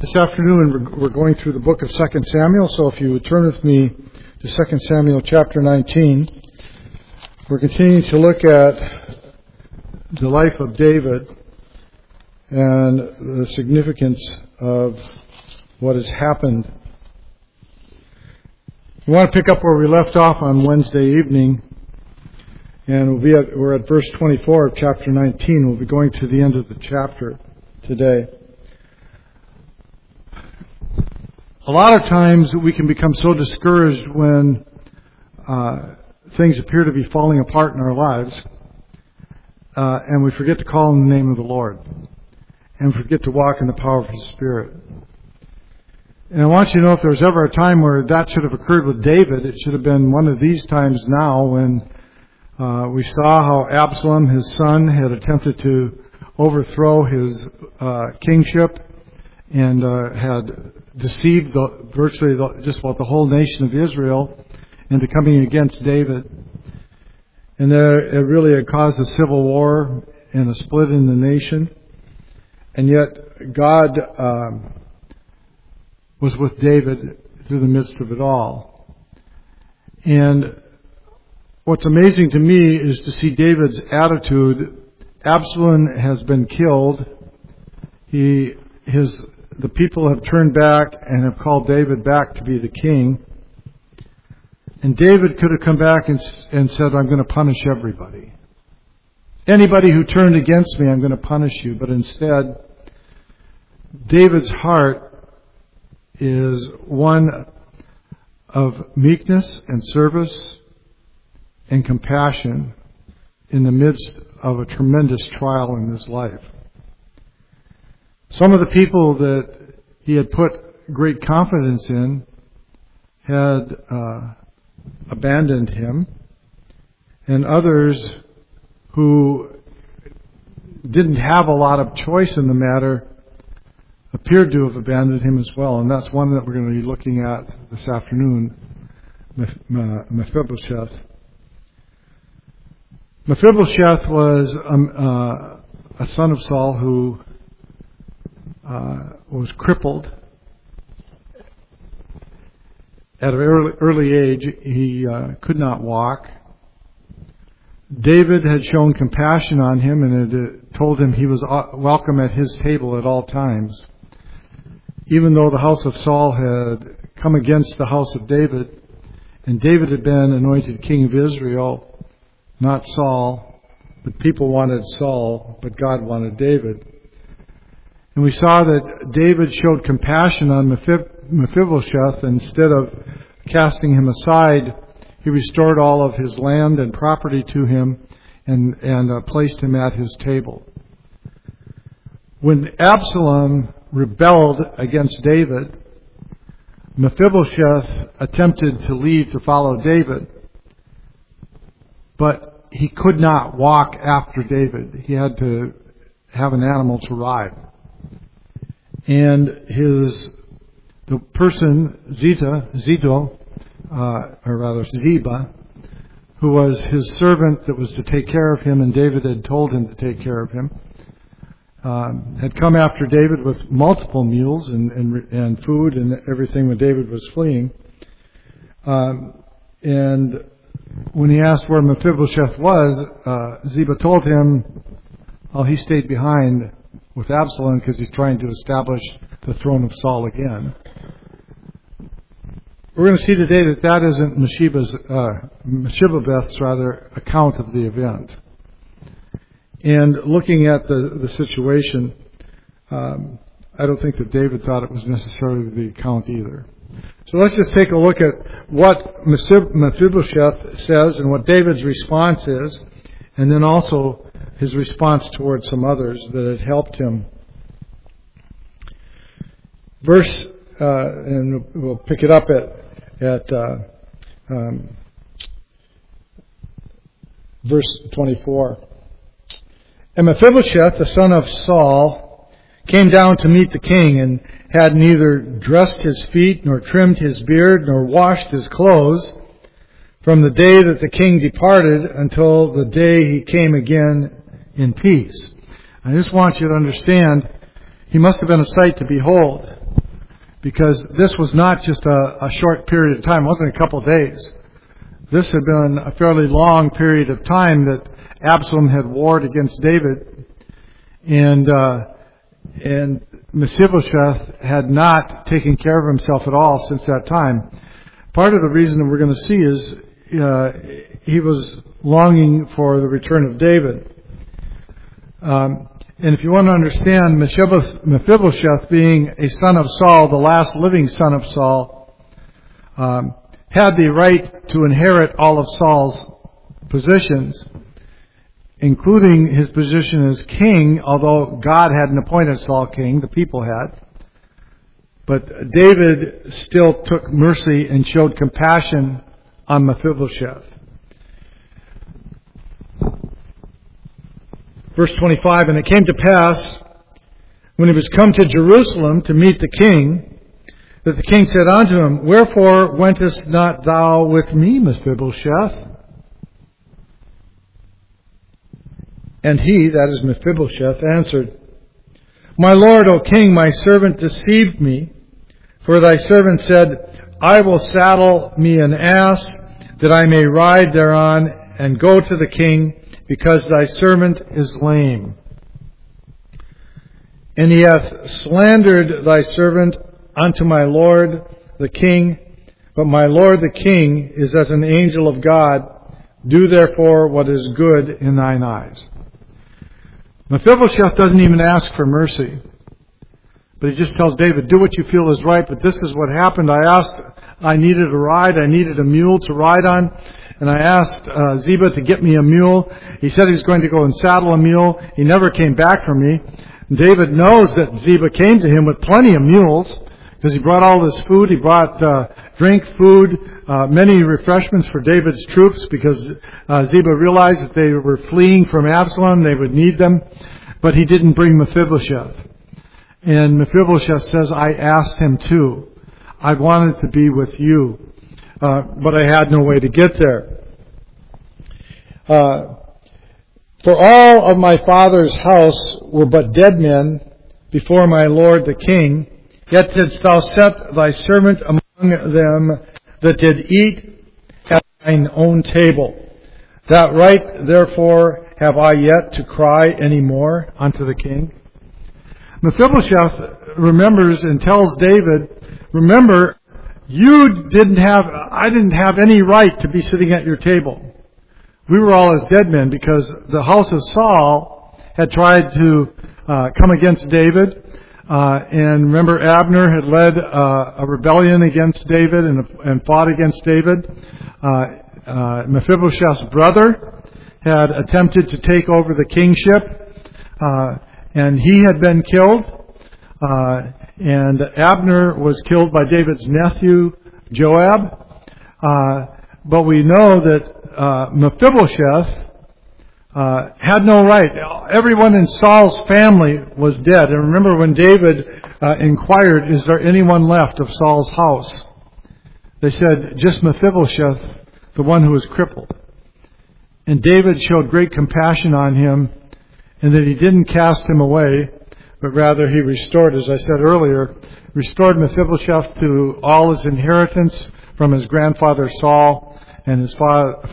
This afternoon we're going through the book of 2 Samuel, so if you would turn with me to 2 Samuel chapter 19, we're continuing to look at the life of David and the significance of what has happened. We want to pick up where we left off on Wednesday evening, and we're at verse 24 of chapter 19. We'll be going to the end of the chapter today. A lot of times we can become so discouraged when things appear to be falling apart in our lives, and we forget to call on the name of the Lord, and forget to walk in the power of His Spirit. And I want you to know, if there was ever a time where that should have occurred with David, it should have been one of these times now, when we saw how Absalom, his son, had attempted to overthrow his kingship and had deceived virtually just about the whole nation of Israel into coming against David. And it really had caused a civil war and a split in the nation. And yet God was with David through the midst of it all. And what's amazing to me is to see David's attitude. Absalom has been killed. The people have turned back and have called David back to be the king. And David could have come back and said, I'm going to punish everybody. Anybody who turned against me, I'm going to punish you. But instead, David's heart is one of meekness and service and compassion in the midst of a tremendous trial in his life. Some of the people that he had put great confidence in had abandoned him, and others who didn't have a lot of choice in the matter appeared to have abandoned him as well. And that's one that we're going to be looking at this afternoon, Mephibosheth. Mephibosheth was a son of Saul who was crippled at an early age. He could not walk. David had shown compassion on him and had told him he was welcome at his table at all times. Even though the house of Saul had come against the house of David, and David had been anointed king of Israel, not Saul, but people wanted Saul, but God wanted David. And we saw that David showed compassion on Mephibosheth. Instead of casting him aside, he restored all of his land and property to him and placed him at his table. When Absalom rebelled against David, Mephibosheth attempted to leave to follow David, but he could not walk after David. He had to have an animal to ride. And the person, Ziba, who was his servant that was to take care of him, and David had told him to take care of him, had come after David with multiple mules and food and everything when David was fleeing. And when he asked where Mephibosheth was, Ziba told him, he stayed behind with Absalom because he's trying to establish the throne of Saul again. We're going to see today that isn't Mephibosheth's account of the event. And looking at the situation, I don't think that David thought it was necessarily the account either. So let's just take a look at what Mephibosheth says and what David's response is, and then also his response towards some others that had helped him. And we'll pick it up at verse 24. And Mephibosheth, the son of Saul, came down to meet the king, and had neither dressed his feet, nor trimmed his beard, nor washed his clothes, from the day that the king departed until the day he came again in peace. I just want you to understand, he must have been a sight to behold. because this was not just a short period of time. It wasn't a couple of days. This had been a fairly long period of time that Absalom had warred against David, and Mephibosheth had not taken care of himself at all since that time. Part of the reason that we're going to see is he was longing for the return of David. And if you want to understand, Mephibosheth being a son of Saul, the last living son of Saul, had the right to inherit all of Saul's positions, including his position as king, although God hadn't appointed Saul king, the people had. But David still took mercy and showed compassion on Mephibosheth. Verse 25, and it came to pass, when he was come to Jerusalem to meet the king, that the king said unto him, Wherefore wentest not thou with me, Mephibosheth? And he, that is Mephibosheth, answered, My lord, O king, my servant deceived me, for thy servant said, I will saddle me an ass, that I may ride thereon, and go to the king, because thy servant is lame. And he hath slandered thy servant unto my lord the king, but my lord the king is as an angel of God. Do therefore what is good in thine eyes. Mephibosheth doesn't even ask for mercy, but he just tells David, do what you feel is right, but this is what happened. I needed a ride, I needed a mule to ride on, and I asked Ziba to get me a mule. He said he was going to go and saddle a mule. He never came back for me. David knows that Ziba came to him with plenty of mules, because he brought all this food. He brought drink, food, many refreshments for David's troops, because Ziba realized that they were fleeing from Absalom. They would need them. But he didn't bring Mephibosheth. And Mephibosheth says, I asked him too. I wanted to be with you, but I had no way to get there. For all of my father's house were but dead men before my lord the king, yet didst thou set thy servant among them that did eat at thine own table. That right, therefore, have I yet to cry any more unto the king? Mephibosheth remembers and tells David, remember, I didn't have any right to be sitting at your table. We were all as dead men because the house of Saul had tried to come against David. And remember, Abner had led a rebellion against David and fought against David. Mephibosheth's brother had attempted to take over the kingship, and he had been killed. And Abner was killed by David's nephew, Joab. But we know that Mephibosheth had no right. Everyone in Saul's family was dead. And remember when David inquired, is there anyone left of Saul's house? They said, just Mephibosheth, the one who was crippled. And David showed great compassion on him, and that he didn't cast him away, but rather he restored, as I said earlier, restored Mephibosheth to all his inheritance from his grandfather Saul and his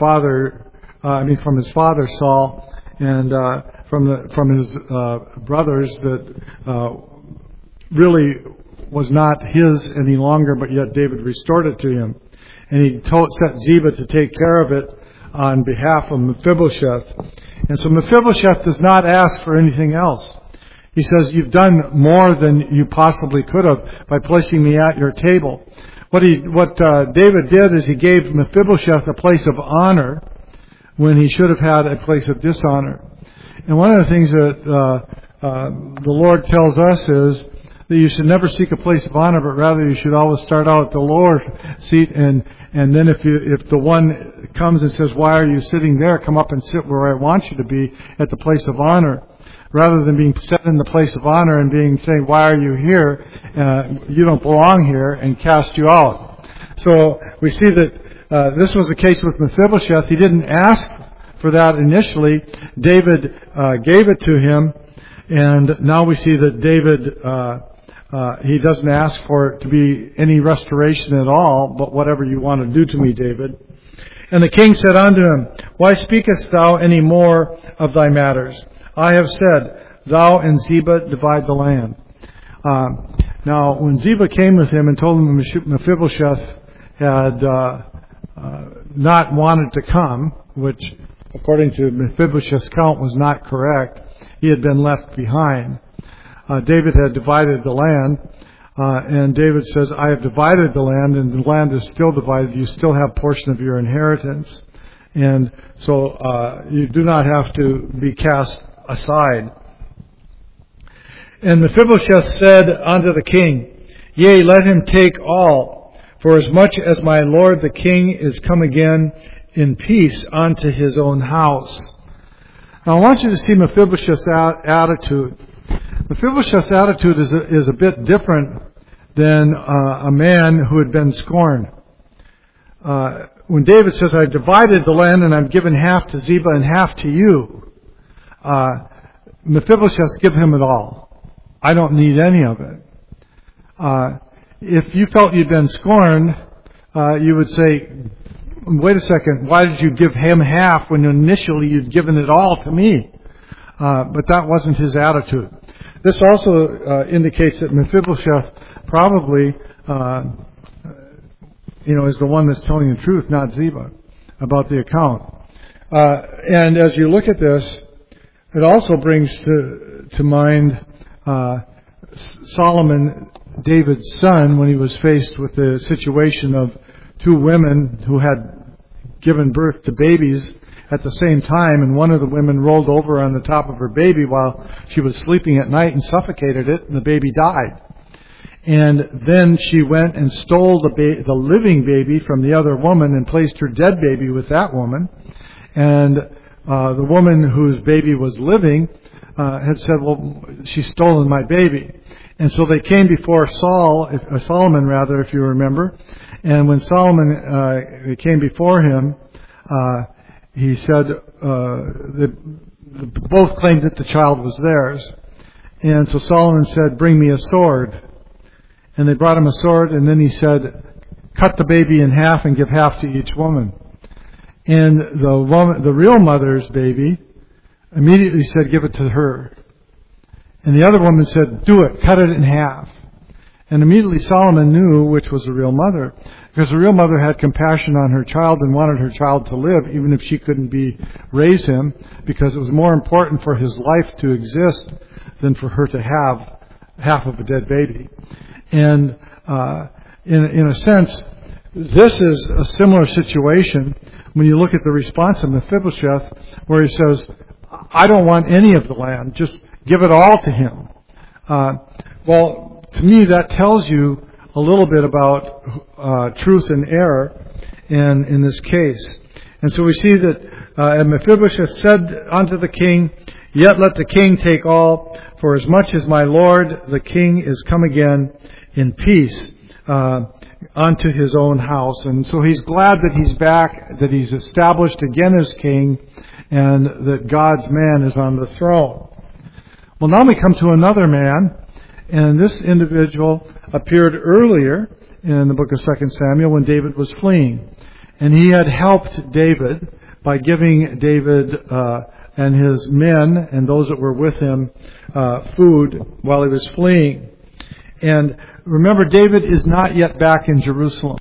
from his father Saul, and from his brothers that really was not his any longer, but yet David restored it to him. And he set Ziba to take care of it on behalf of Mephibosheth. And so Mephibosheth does not ask for anything else. He says, you've done more than you possibly could have by placing me at your table. What David did is he gave Mephibosheth a place of honor when he should have had a place of dishonor. And one of the things that the Lord tells us is that you should never seek a place of honor, but rather you should always start out at the lower seat, and then if the one comes and says, why are you sitting there, come up and sit where I want you to be, at the place of honor, rather than being set in the place of honor and saying, why are you here, you don't belong here, and cast you out. So we see that this was the case with Mephibosheth. He didn't ask for that initially. David gave it to him, and now we see that David He doesn't ask for it to be any restoration at all, but whatever you want to do to me, David. And the king said unto him, Why speakest thou any more of thy matters? I have said, Thou and Ziba divide the land. Now, when Ziba came with him and told him Mephibosheth had not wanted to come, which according to Mephibosheth's count was not correct, he had been left behind. David had divided the land, and David says, I have divided the land, and the land is still divided. You still have portion of your inheritance. And so you do not have to be cast aside. And Mephibosheth said unto the king, Yea, let him take all, for as much as my lord the king is come again in peace unto his own house. Now I want you to see Mephibosheth's attitude. Mephibosheth's attitude is a bit different than a man who had been scorned. When David says, I've divided the land and I've given half to Ziba and half to you, Mephibosheth, give him it all. I don't need any of it. If you felt you'd been scorned, you would say, wait a second, why did you give him half when initially you'd given it all to me? But that wasn't his attitude. This also indicates that Mephibosheth probably, is the one that's telling the truth, not Ziba, about the account. And as you look at this, it also brings to mind Solomon, David's son, when he was faced with the situation of two women who had given birth to babies at the same time, and one of the women rolled over on the top of her baby while she was sleeping at night and suffocated it, and the baby died. And then she went and stole the living baby from the other woman and placed her dead baby with that woman. And the woman whose baby was living had said, well, she's stolen my baby. And so they came before Solomon, if you remember. And when Solomon came before him, he said that both claimed that the child was theirs. And so Solomon said, bring me a sword. And they brought him a sword, and then he said, cut the baby in half and give half to each woman. And the real mother's baby immediately said, give it to her. And the other woman said, do it, cut it in half. And immediately Solomon knew which was the real mother, because the real mother had compassion on her child and wanted her child to live, even if she couldn't raise him, because it was more important for his life to exist than for her to have half of a dead baby. And in a sense, this is a similar situation when you look at the response of Mephibosheth, where he says, I don't want any of the land, just give it all to him. Well, to me, that tells you a little bit about truth and error in this case. And so we see that Mephibosheth said unto the king, Yet let the king take all, for as much as my lord the king is come again in peace unto his own house. And so he's glad that he's back, that he's established again as king, and that God's man is on the throne. Well, now we come to another man, and this individual appeared earlier in the book of 2 Samuel when David was fleeing. And he had helped David by giving David and his men and those that were with him food while he was fleeing. And remember, David is not yet back in Jerusalem.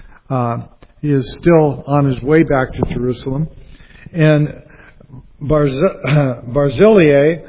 He is still on his way back to Jerusalem. And Barzillai,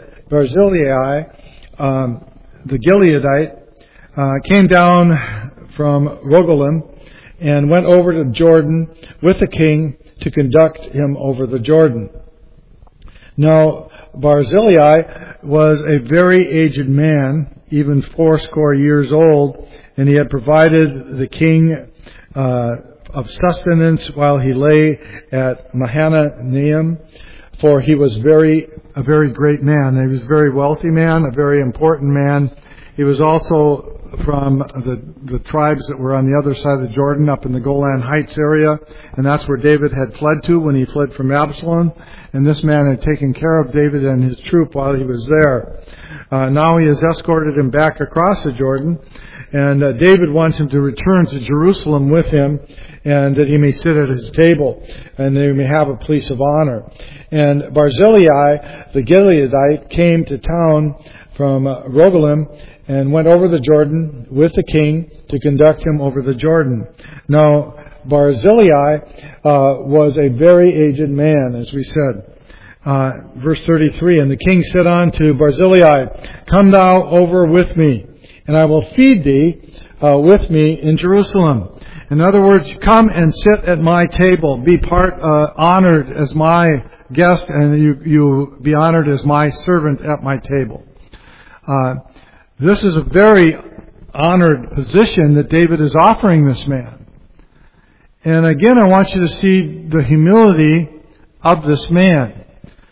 the Gileadite, came down from Rogelim and went over to Jordan with the king to conduct him over the Jordan. Now, Barzillai was a very aged man, even 80 years old, and he had provided the king of sustenance while he lay at Mahanaim, for he was a very great man. He was a very wealthy man, a very important man. He was also from the tribes that were on the other side of the Jordan, up in the Golan Heights area, and that's where David had fled to when he fled from Absalom. And this man had taken care of David and his troop while he was there. Now he has escorted him back across the Jordan, and David wants him to return to Jerusalem with him, and that he may sit at his table, and they may have a place of honor. And Barzillai, the Gileadite, came to town from Rogelim, and went over the Jordan with the king to conduct him over the Jordan. Now, Barzillai was a very aged man, as we said. Verse 33, and the king said unto Barzillai, Come thou over with me, and I will feed thee with me in Jerusalem. In other words, come and sit at my table, be honored as my guest, and you be honored as my servant at my table. This is a very honored position that David is offering this man. And again, I want you to see the humility of this man.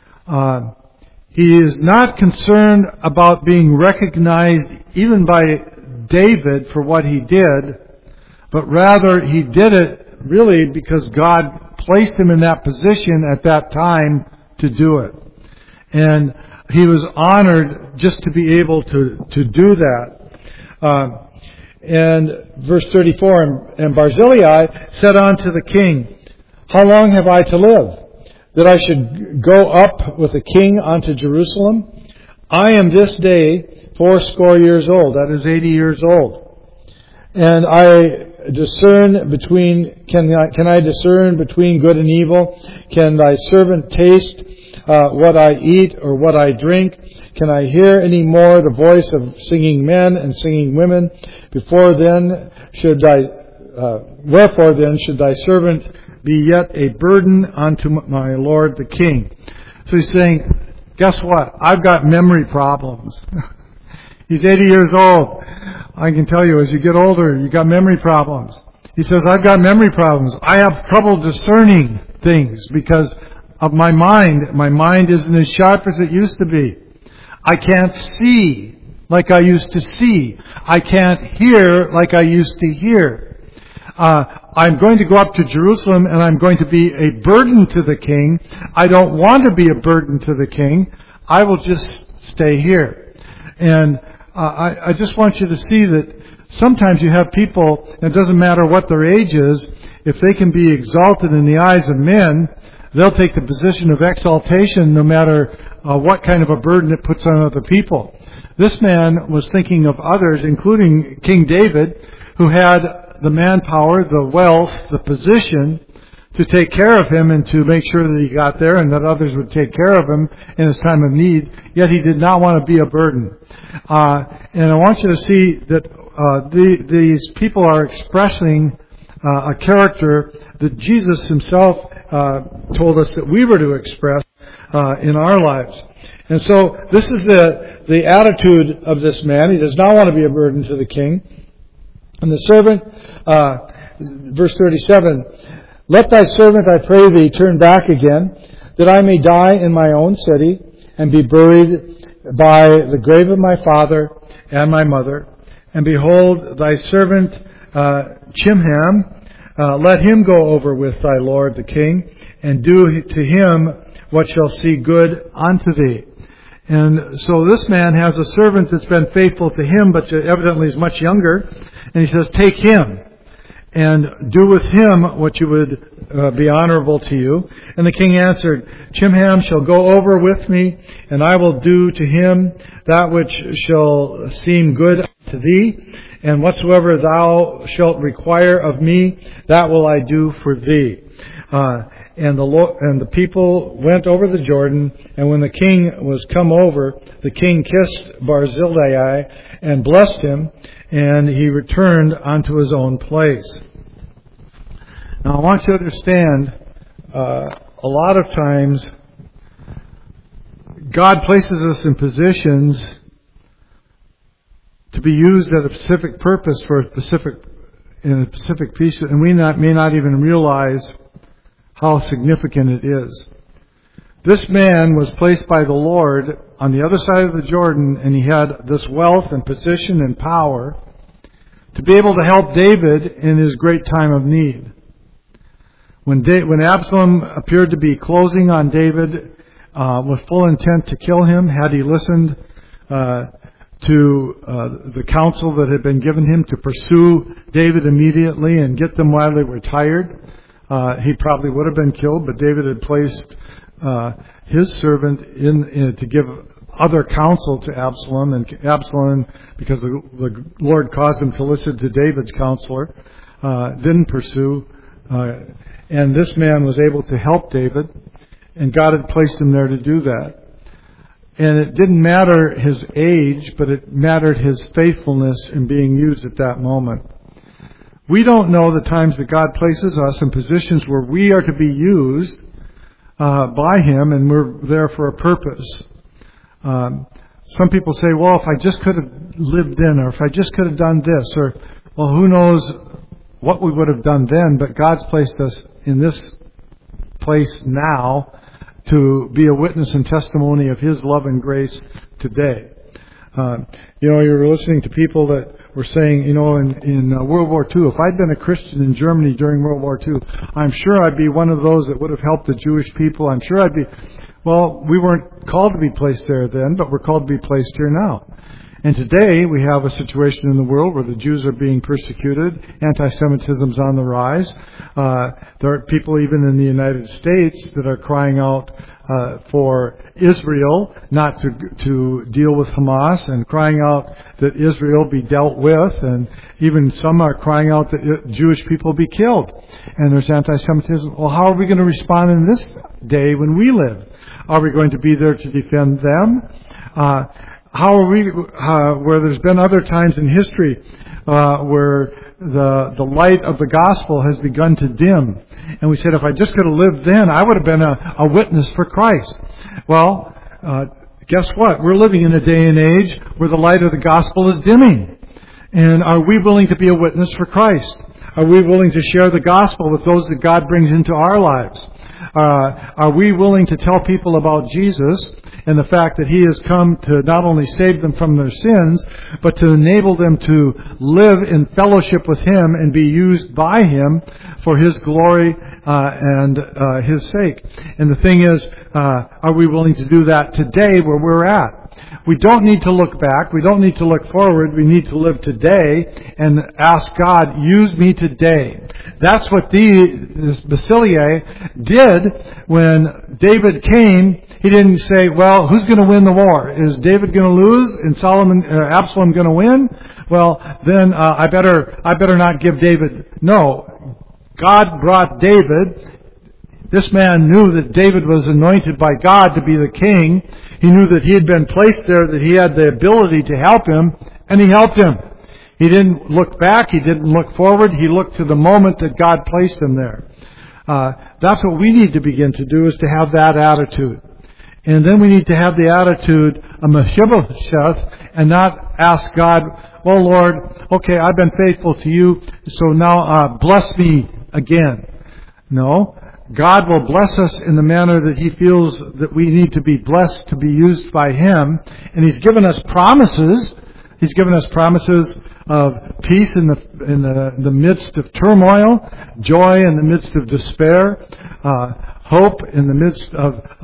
He is not concerned about being recognized even by David for what he did, but rather he did it really because God placed him in that position at that time to do it. And he was honored just to be able to do that. And verse 34, and Barzillai said unto the king, How long have I to live, that I should go up with the king unto Jerusalem? I am this day 80 years old. That is 80 years old. And I discern between, can I discern between good and evil? Can thy servant taste what I eat or what I drink? Can I hear any more the voice of singing men and singing women? Wherefore then should thy servant be yet a burden unto my lord the king? So he's saying, guess what? I've got memory problems. He's 80 years old. I can tell you, as you get older, you got memory problems. He says, I've got memory problems. I have trouble discerning things because of my mind. My mind isn't as sharp as it used to be. I can't see like I used to see. I can't hear like I used to hear. I'm going to go up to Jerusalem and I'm going to be a burden to the king. I don't want to be a burden to the king. I will just stay here. And I just want you to see that sometimes you have people, and it doesn't matter what their age is, if they can be exalted in the eyes of men, they'll take the position of exaltation no matter what kind of a burden it puts on other people. This man was thinking of others, including King David, who had the manpower, the wealth, the position to take care of him and to make sure that he got there and that others would take care of him in his time of need, yet he did not want to be a burden. And I want you to see that these people are expressing a character that Jesus himself told us that we were to express in our lives. And so this is the attitude of this man. He does not want to be a burden to the king. And the servant, verse 37, Let thy servant, I pray thee, turn back again, that I may die in my own city, and be buried by the grave of my father and my mother. And behold, thy servant Chimham, let him go over with thy lord the king, and do to him what shall see good unto thee. And so this man has a servant that's been faithful to him, but evidently is much younger. And he says, take him and do with him what you would be honorable to you. And the king answered, Chimham shall go over with me, and I will do to him that which shall seem good to thee. And whatsoever thou shalt require of me, that will I do for thee. And the people went over the Jordan, and when the king was come over, the king kissed Barzillai and blessed him, and he returned unto his own place. Now I want you to understand, a lot of times, God places us in positions to be used at a specific purpose for in a specific piece, and we may not even realize how significant it is. This man was placed by the Lord on the other side of the Jordan, and he had this wealth and position and power to be able to help David in his great time of need. When Absalom appeared to be closing on David with full intent to kill him, had he listened to the counsel that had been given him to pursue David immediately and get them while they were tired. He probably would have been killed, but David had placed his servant in to give other counsel to Absalom, and Absalom, because the Lord caused him to listen to David's counselor, didn't pursue, and this man was able to help David, and God had placed him there to do that. And it didn't matter his age, but it mattered his faithfulness in being used at that moment. We don't know the times that God places us in positions where we are to be used by Him, and we're there for a purpose. Some people say, well, if I just could have lived then, or if I just could have done this, or, well, who knows what we would have done then, but God's placed us in this place now to be a witness and testimony of His love and grace today. You were listening to people that were saying, in World War II, if I'd been a Christian in Germany during World War II, I'm sure I'd be one of those that would have helped the Jewish people. I'm sure I'd be... Well, we weren't called to be placed there then, but we're called to be placed here now. And today we have a situation in the world where the Jews are being persecuted. Anti-Semitism's on the rise. There are people even in the United States that are crying out for Israel not to deal with Hamas, and crying out that Israel be dealt with, and even some are crying out that Jewish people be killed. And there's anti-Semitism. Well, how are we going to respond in this day when we live? Are we going to be there to defend them? How are we, where there's been other times in history where the light of the gospel has begun to dim. And we said, if I just could have lived then, I would have been a witness for Christ. Well, guess what? We're living in a day and age where the light of the gospel is dimming. And are we willing to be a witness for Christ? Are we willing to share the gospel with those that God brings into our lives? Are we willing to tell people about Jesus and the fact that He has come to not only save them from their sins, but to enable them to live in fellowship with Him and be used by Him for His glory and His sake? And the thing is, are we willing to do that today where we're at? We don't need to look back. We don't need to look forward. We need to live today and ask God, use me today. That's what this Basilea did when David came. He didn't say, well, who's going to win the war? Is David going to lose and Absalom going to win? Well, then I better not give David. No. God brought David. This man knew that David was anointed by God to be the king. He knew that he had been placed there, that he had the ability to help him, and he helped him. He didn't look back. He didn't look forward. He looked to the moment that God placed him there. That's what we need to begin to do, is to have that attitude. And then we need to have the attitude of Mephibosheth and not ask God, well, Lord, okay, I've been faithful to you, so now bless me again. No. God will bless us in the manner that He feels that we need to be blessed to be used by Him. And He's given us promises. He's given us promises of peace in the midst of turmoil, joy in the midst of despair, hope in the midst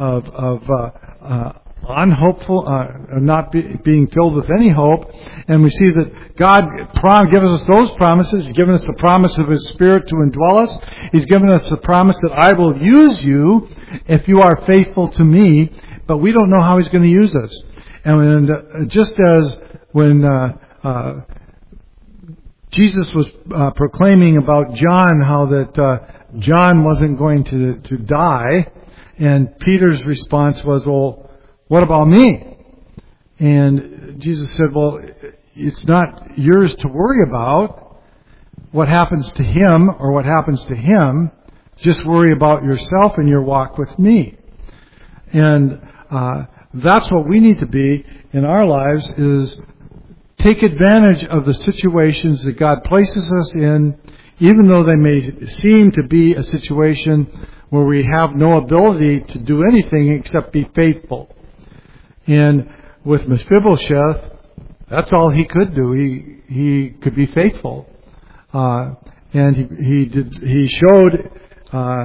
of unhopeful, not being filled with any hope. And we see that God gives us those promises. He's given us the promise of His Spirit to indwell us. He's given us the promise that I will use you if you are faithful to me. But we don't know how He's going to use us. And just as when Jesus was proclaiming about John, how that John wasn't going to die, and Peter's response was, well, what about me? And Jesus said, well, it's not yours to worry about what happens to him or what happens to him. Just worry about yourself and your walk with me. And that's what we need to be in our lives, is take advantage of the situations that God places us in, even though they may seem to be a situation where we have no ability to do anything except be faithful. And with Mephibosheth, that's all he could do. He could be faithful, and he showed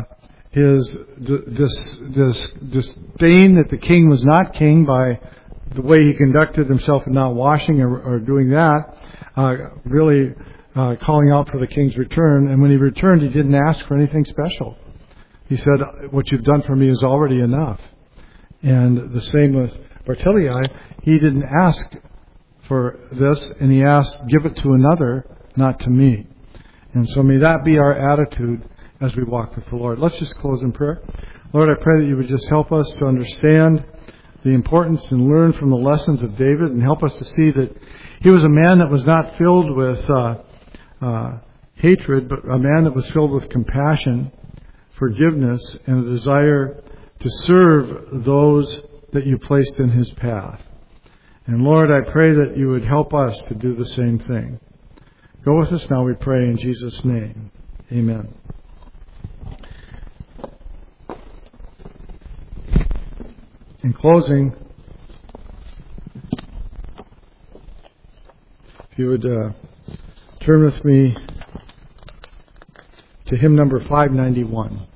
his disdain that the king was not king by the way he conducted himself in not washing or doing that, really calling out for the king's return. And when he returned, he didn't ask for anything special. He said, what you've done for me is already enough. And the same with Bartillai. He didn't ask for this, and he asked, give it to another, not to me. And so may that be our attitude as we walk with the Lord. Let's just close in prayer. Lord, I pray that you would just help us to understand the importance and learn from the lessons of David, and help us to see that he was a man that was not filled with hatred, but a man that was filled with compassion, forgiveness, and a desire to serve those that you placed in his path. And Lord, I pray that you would help us to do the same thing. Go with us now, we pray, in Jesus' name. Amen. In closing, if you would turn with me to hymn number 591.